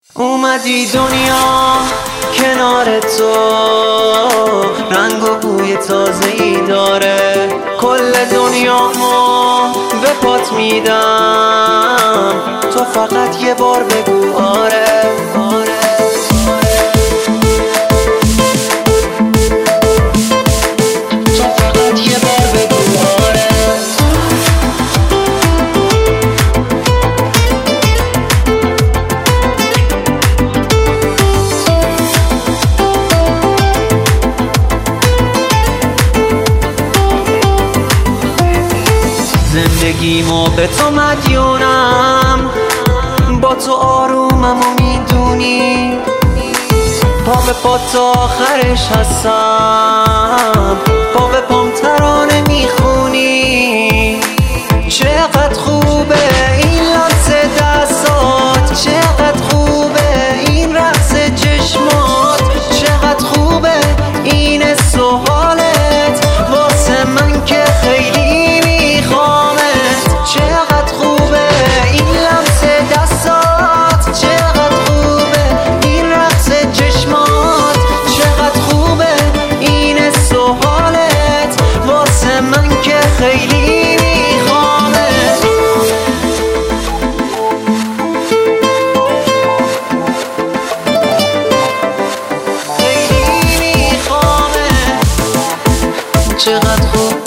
اومدی دنیا کنار تو، رنگ و بوی تازه‌ای داره. کل دنیامو به پات میدم، تو فقط یه بار بگو آره. زندگیمو به تو مدیونم، با تو آرومم و میدونی، پا به پا تا آخرش هستم، پا به پام ترانه میخونی. چقدر خوبه این لمس دستات، چقدر خوبه این رقص چشمات، چقدر خوبه این حس و حالت واسه من که خیلی چقدر خوبه این لمس دستات، چقدر خوبه این رقص چشمات، چقدر خوبه این حس و حالت واسه من که خیلی میخوامت. خیلی میخوامت. چقدر خوبه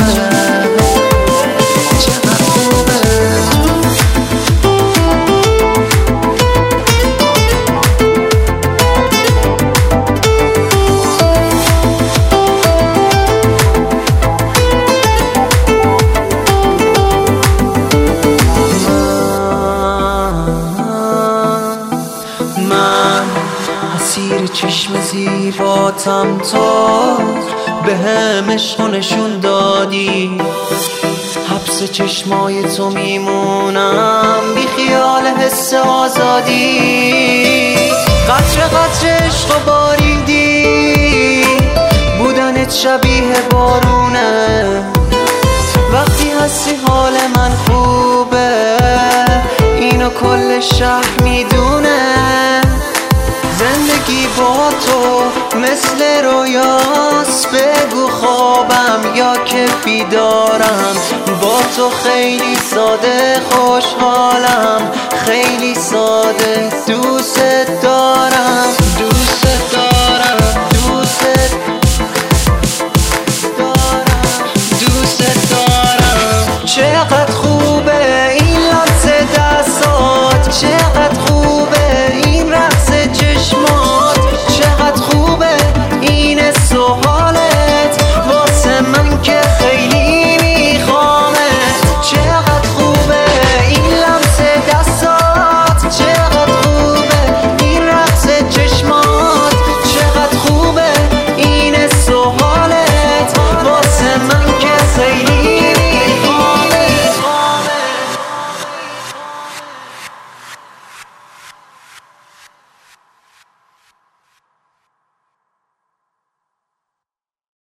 اسیر چشم زیباتم، تو به هم عشق نشون دادی. حبس چشمای تو میمونم، بی خیال حس آزادی. قطره قطره عشق باریدی، بودنت شبیه بارونه. وقتی هستی حال من خوبه، اینو کل شهر میدونه. زندگی با تو مثل رویاست، بگو خوابم یا که بیدارم. با تو خیلی ساده خوشحالم، خیلی ساده